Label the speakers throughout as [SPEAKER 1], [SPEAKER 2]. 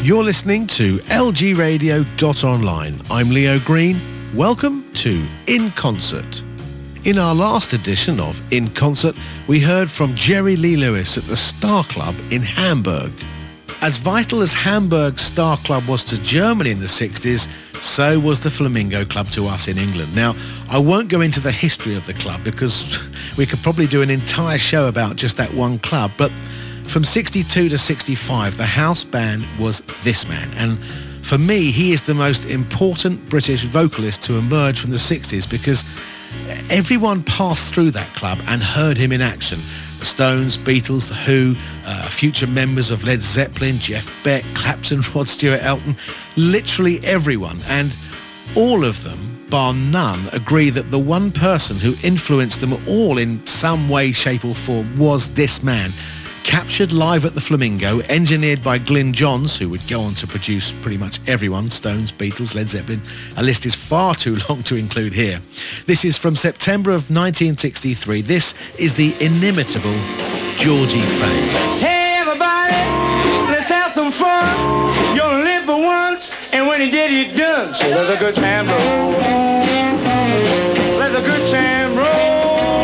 [SPEAKER 1] You're listening to lgradio.online. I'm Leo Green. Welcome to In Concert. In our last edition of In Concert, we heard from Jerry Lee Lewis at the Star Club in Hamburg. As vital as Hamburg's Star Club was to Germany in the 60s, so was the Flamingo Club to us in England. Now, I won't go into the history of the club because we could probably do an entire show about just that one club, but from 62 to 65, the house band was this man. And for me, he is the most important British vocalist to emerge from the 60s because everyone passed through that club and heard him in action. The Stones, Beatles, The Who, future members of Led Zeppelin, Jeff Beck, Clapton, Rod Stewart, Elton, literally everyone. And all of them, bar none, agree that the one person who influenced them all in some way, shape or form was this man. Captured live at the Flamingo, engineered by Glyn Johns, who would go on to produce pretty much everyone, Stones, Beatles, Led Zeppelin. A list is far too long to include here. This is from September of 1963. This is the inimitable Georgie Fame.
[SPEAKER 2] Hey everybody, let's have some fun. You only live for once, and when he did, he done. So let the good time roll. Let the good time roll.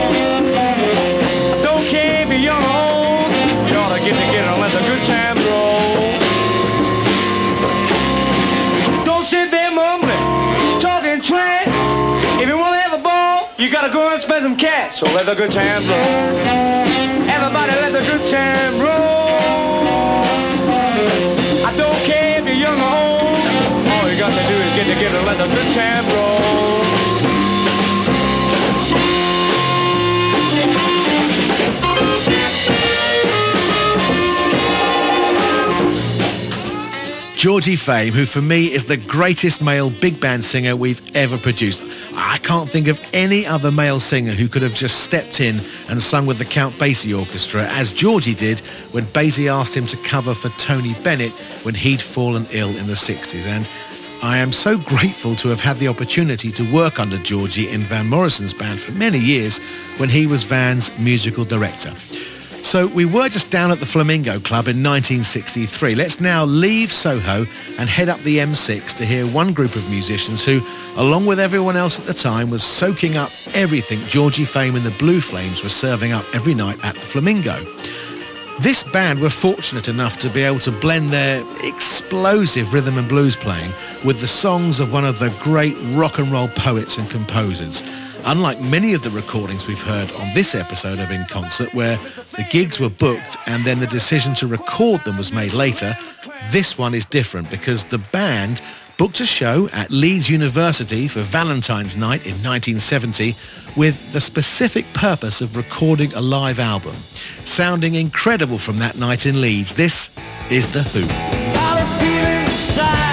[SPEAKER 2] Don't care if you're young or old. Get together and let the good times roll. Don't sit there mumbling, talking trash. If you want to have a ball, you gotta go and spend some cash. So let the good times roll. Everybody let the good time roll. I don't care if you're young or old. All you got to do is get together and let the good time roll.
[SPEAKER 1] Georgie Fame, who for me is the greatest male big band singer we've ever produced. I can't think of any other male singer who could have just stepped in and sung with the Count Basie Orchestra, as Georgie did when Basie asked him to cover for Tony Bennett when he'd fallen ill in the 60s. And I am so grateful to have had the opportunity to work under Georgie in Van Morrison's band for many years when he was Van's musical director. So we were just down at the Flamingo Club in 1963. Let's now leave Soho and head up the M6 to hear one group of musicians who, along with everyone else at the time, was soaking up everything Georgie Fame and the Blue Flames were serving up every night at the Flamingo. This band were fortunate enough to be able to blend their explosive rhythm and blues playing with the songs of one of the great rock and roll poets and composers. Unlike many of the recordings we've heard on this episode of In Concert, where the gigs were booked and then the decision to record them was made later, this one is different because the band booked a show at Leeds University for Valentine's Night in 1970 with the specific purpose of recording a live album. Sounding incredible from that night in Leeds, this is The Who.
[SPEAKER 2] Got a feeling inside.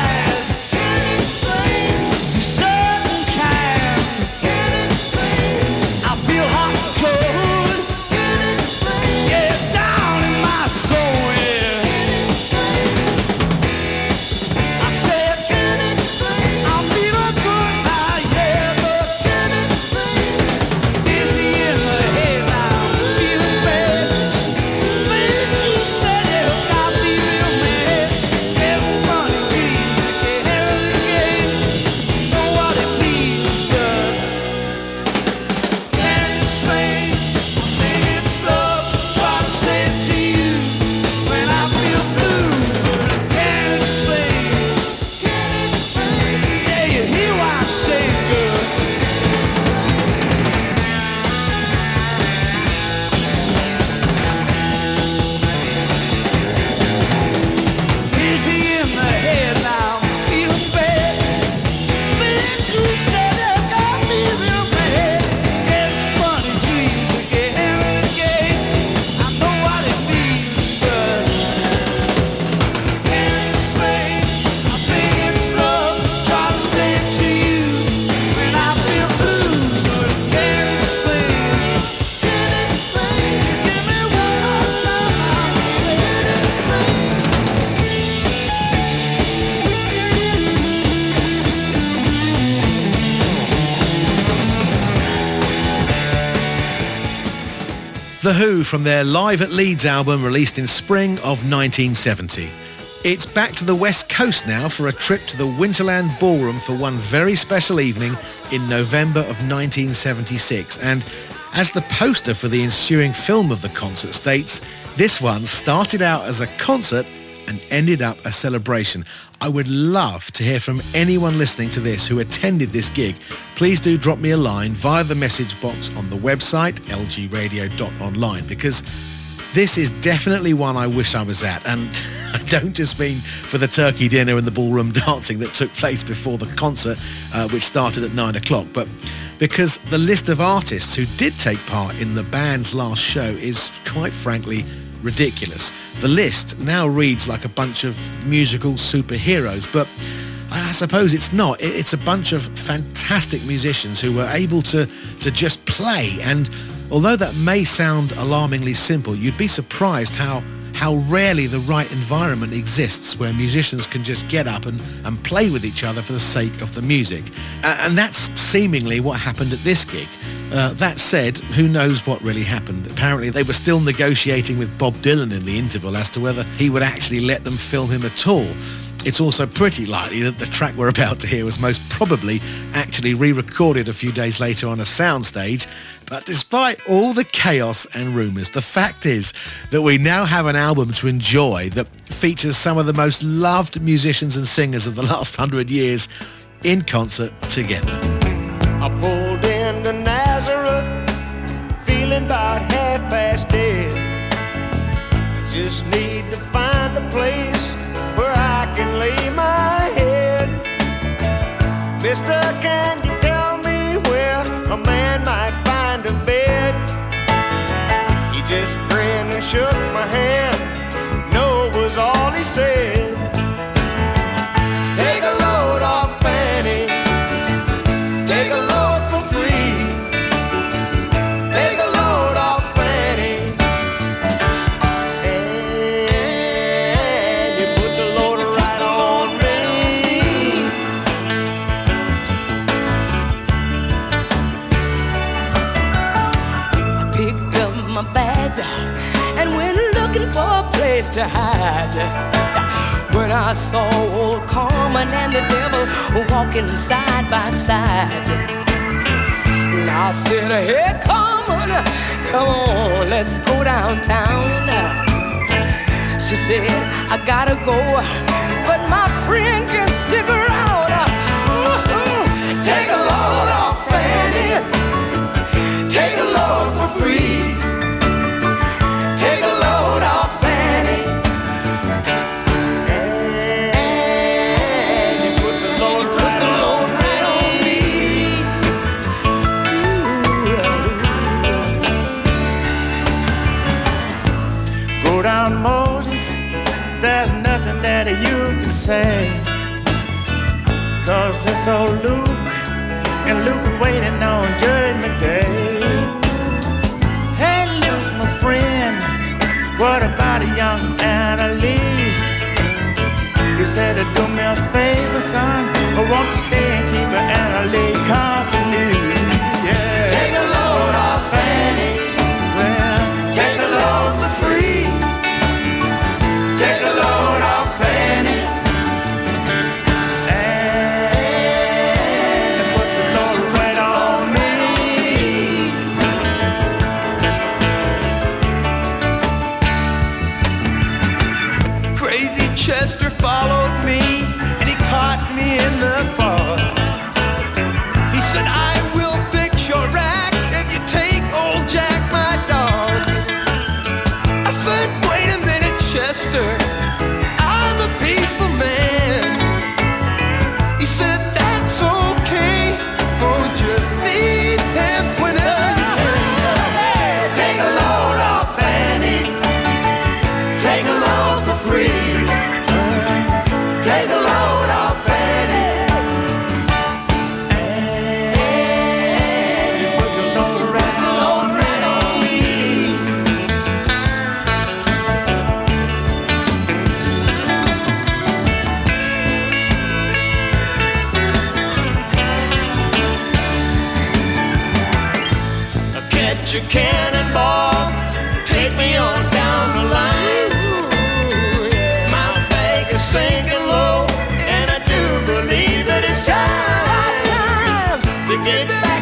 [SPEAKER 1] The Who from their Live at Leeds album released in spring of 1970. It's back to the West Coast now for a trip to the Winterland Ballroom for one very special evening in November of 1976. And as the poster for the ensuing film of the concert states, this one started out as a concert and ended up a celebration. I would love to hear from anyone listening to this who attended this gig. Please do drop me a line via the message box on the website, lgradio.online, because this is definitely one I wish I was at. And I don't just mean for the turkey dinner and the ballroom dancing that took place before the concert, which started at 9 o'clock, but because the list of artists who did take part in the band's last show is, quite frankly, ridiculous. The list now reads like a bunch of musical superheroes, but I suppose it's not. It's a bunch of fantastic musicians who were able to just play. And although that may sound alarmingly simple, you'd be surprised how rarely the right environment exists where musicians can just get up and play with each other for the sake of the music. And that's seemingly what happened at this gig. That said, who knows what really happened? Apparently they were still negotiating with Bob Dylan in the interval as to whether he would actually let them film him at all. It's also pretty likely that the track we're about to hear was most probably actually re-recorded a few days later on a soundstage. But despite all the chaos and rumours, the fact is that we now have an album to enjoy that features some of the most loved musicians and singers of the last 100 years in concert together.
[SPEAKER 3] I pulled into Nazareth, feeling about half past dead. I just need to find a place where I can lay my head. Mister, can you tell me where a man might find a bed? He just grinned and shook my hand. No was all he said. Take a load off Fanny, take a load for free. Take a load off Fanny, and you put the load right on me.
[SPEAKER 4] I picked up my bags and went looking for a place to hide. When I saw old Carmen and the devil walking side by side, and I said, hey Carmen, come on, let's go downtown. She said, I gotta go, but my friend can stick around. Take a load off Fanny, take a load for free. Take a load off Fanny,
[SPEAKER 3] And you put the load right on me. Go down Moses, there's nothing that you can say, 'cause it's old Luke, and Luke is waiting on Judgment Day. Hey Luke, my friend, what about a young Anna Lee? He said, do me a favor, son, or won't you stay and keep Anna Lee company? Yeah. Take a load off Fanny, well, take a load for free. Take a load off Fanny, and put the load right on me. Crazy Chester followed me, and he caught me in the fog. He said, I will fix your rack if you take old Jack, my dog. I said, wait a minute, Chester, I'm a peaceful man. He said, that's okay, won't you feed him whenever you can? Take a load off Fanny, take a load for free. Take a load off Fanny, and you put the load right on me. Catch a cannonball, take me on down the line. My bag is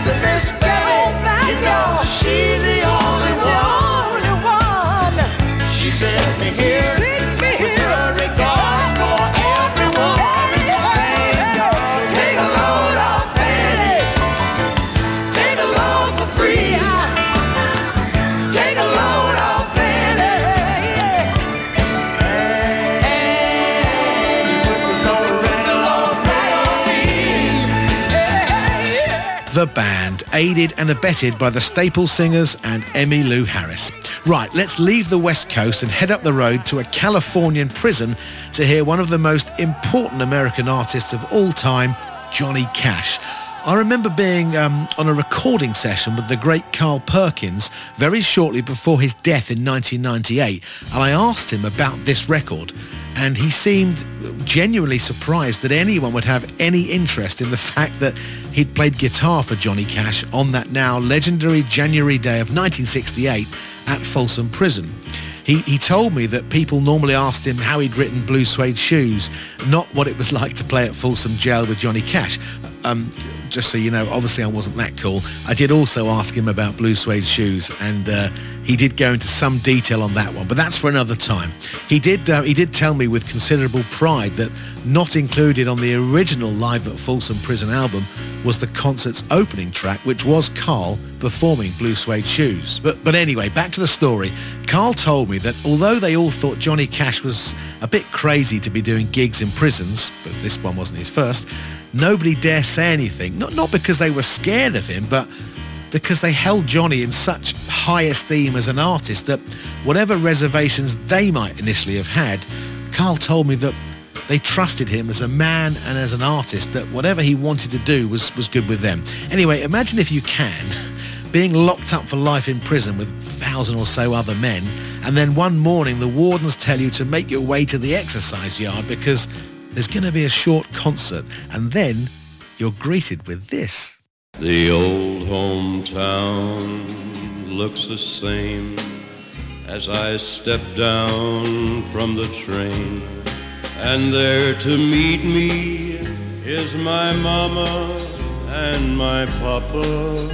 [SPEAKER 3] But Miss Betty, you know she's the only one. She sent me here with her regards for everyone. Saying, take a load off Fanny, take a load for free. Take a load off Fanny, and you put the load right on me.
[SPEAKER 1] The band, aided and abetted by the Staple Singers and Emmylou Harris. Right, let's leave the West Coast and head up the road to a Californian prison to hear one of the most important American artists of all time, Johnny Cash. I remember being on a recording session with the great Carl Perkins very shortly before his death in 1998, and I asked him about this record, and he seemed genuinely surprised that anyone would have any interest in the fact that he'd played guitar for Johnny Cash on that now legendary January day of 1968 at Folsom Prison. He told me that people normally asked him how he'd written Blue Suede Shoes, not what it was like to play at Folsom Jail with Johnny Cash. Just so you know, obviously I wasn't that cool. I did also ask him about Blue Suede Shoes, and he did go into some detail on that one, but that's for another time. He did tell me with considerable pride that not included on the original Live at Folsom Prison album was the concert's opening track, which was Carl performing Blue Suede Shoes. But anyway, back to the story. Carl told me that although they all thought Johnny Cash was a bit crazy to be doing gigs in prisons, but this one wasn't his first, nobody dare say anything, not because they were scared of him, but because they held Johnny in such high esteem as an artist that whatever reservations they might initially have had, Carl told me that they trusted him as a man and as an artist, that whatever he wanted to do was good with them. Anyway, imagine if you can, being locked up for life in prison with 1,000 or so other men, and then one morning the wardens tell you to make your way to the exercise yard because there's going to be a short concert, and then you're greeted with this.
[SPEAKER 5] The old hometown looks the same as I step down from the train, and there to meet me is my mama and my papa.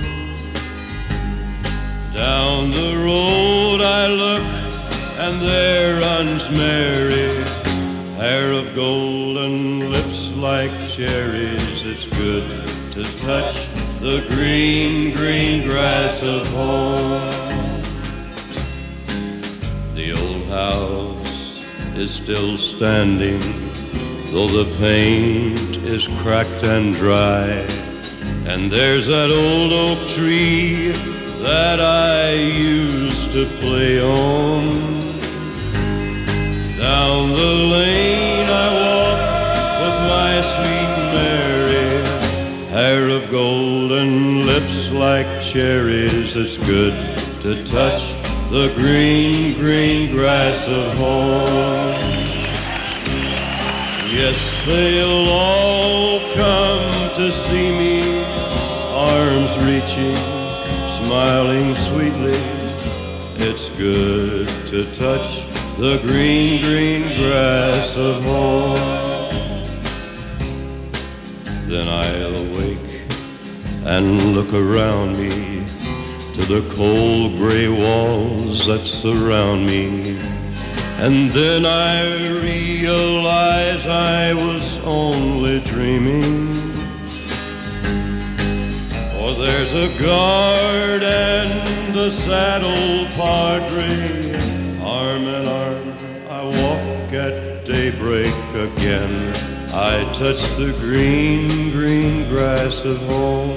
[SPEAKER 5] Down the road I look, and there runs Mary, hair of gold and lips like cherries. It's good to touch the green, green grass of home. The old house is still standing, though the paint is cracked and dry. And there's that old oak tree that I used to play on. Down the lane I walk with my sweet Mary, hair of gold and lips like cherries. It's good to touch the green, green grass of home. Yes, they'll all come to see me, arms reaching, smiling sweetly. It's good to touch the green, green grass of home. Then I'll awake and look around me to the cold gray walls that surround me. And then I realize I was only dreaming. For there's a guard and a saddle padre, arm in arm I walk at daybreak again. I touch the green, green grass of home.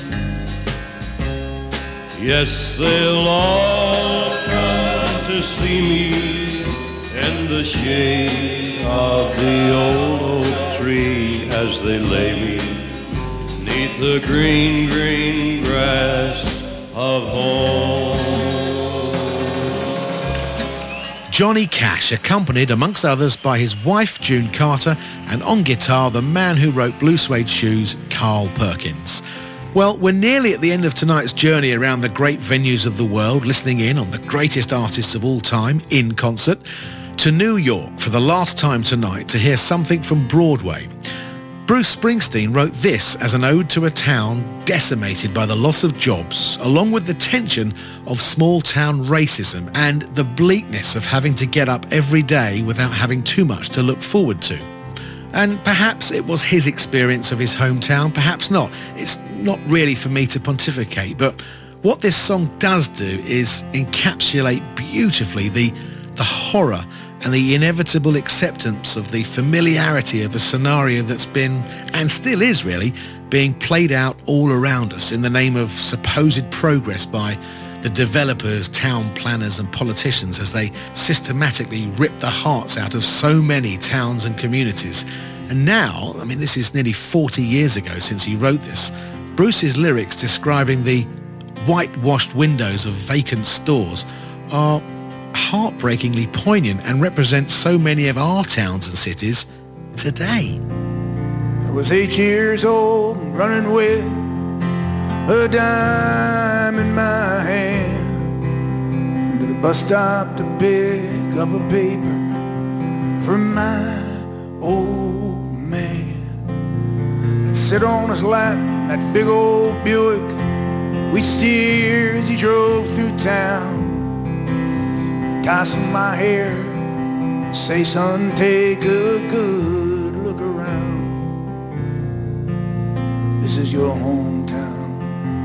[SPEAKER 5] Yes, they'll all come to see me in the shade of the old oak tree as they lay me 'neath the green, green grass of home.
[SPEAKER 1] Johnny Cash, accompanied amongst others by his wife June Carter, and on guitar the man who wrote Blue Suede Shoes, Carl Perkins. Well, we're nearly at the end of tonight's journey around the great venues of the world, listening in on the greatest artists of all time in concert, to New York for the last time tonight to hear something from Broadway. Bruce Springsteen wrote this as an ode to a town decimated by the loss of jobs, along with the tension of small-town racism and the bleakness of having to get up every day without having too much to look forward to. And perhaps it was his experience of his hometown, perhaps not. It's not really for me to pontificate, but what this song does do is encapsulate beautifully the horror and the inevitable acceptance of the familiarity of a scenario that's been, and still is really, being played out all around us in the name of supposed progress by the developers, town planners and politicians as they systematically rip the hearts out of so many towns and communities. And now, I mean, this is nearly 40 years ago since he wrote this, Bruce's lyrics describing the whitewashed windows of vacant stores are heartbreakingly poignant and represent so many of our towns and cities today.
[SPEAKER 6] I was 8 years old and running with a dime in my hand to the bus stop to pick up a paper from my old man. I'd sit on his lap in that big old Buick we'd steer as he drove through town, tossing my hair, say, son, take a good look around. This is your hometown,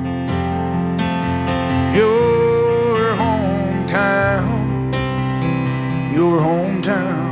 [SPEAKER 6] your hometown, your hometown.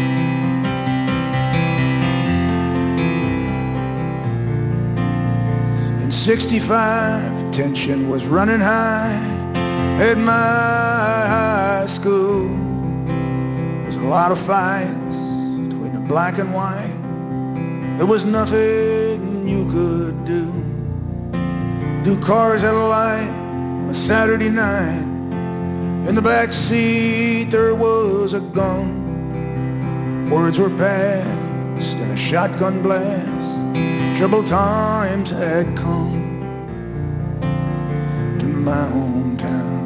[SPEAKER 6] In '65, tension was running high at my high school. There's a lot of fights between the black and white. There was nothing you could do. Two cars at a light on a Saturday night. In the back seat there was a gun. Words were passed in a shotgun blast. Troubled times had come to my hometown.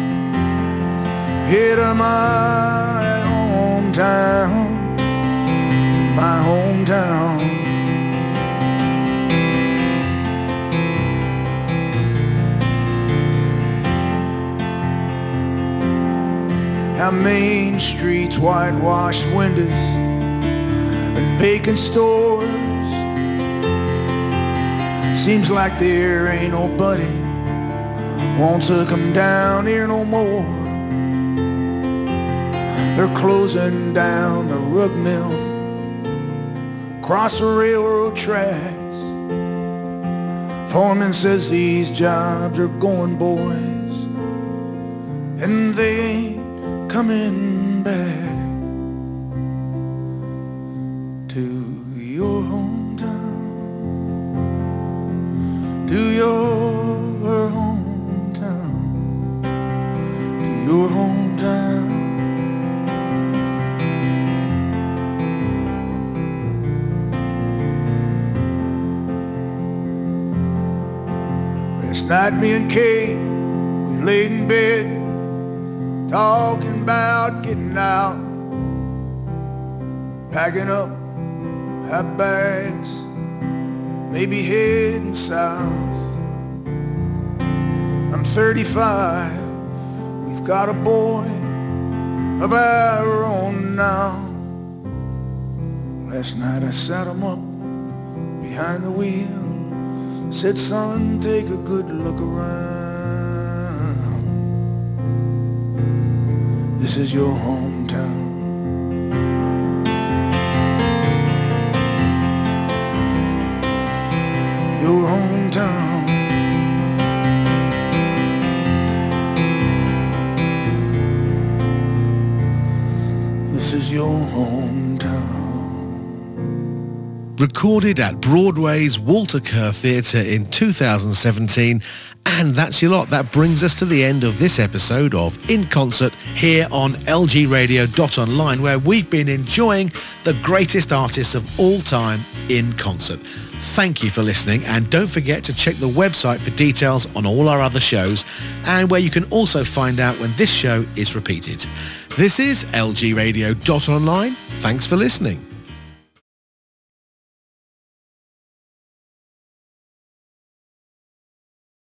[SPEAKER 6] Here to my hometown, to my hometown. Now Main Street's whitewashed windows and vacant stores. Seems like there ain't nobody wants to come down here no more. They're closing down the rug mill, across the railroad tracks. Foreman says these jobs are going, boys, and they ain't coming back to your hometown, to your hometown, to your hometown. Last night me and Kate, we laid in bed, talking about getting out, packing up our bags, maybe heading south. I'm 35, we've got a boy of our own now. Last night I sat him up behind the wheel, said, son, take a good look around. This is your hometown. Your hometown. This is your hometown.
[SPEAKER 1] Recorded at Broadway's Walter Kerr Theatre in 2017. And that's your lot. That brings us to the end of this episode of In Concert here on lgradio.online, where we've been enjoying the greatest artists of all time in concert. Thank you for listening, and don't forget to check the website for details on all our other shows, and where you can also find out when this show is repeated. This is lgradio.online. Thanks for listening.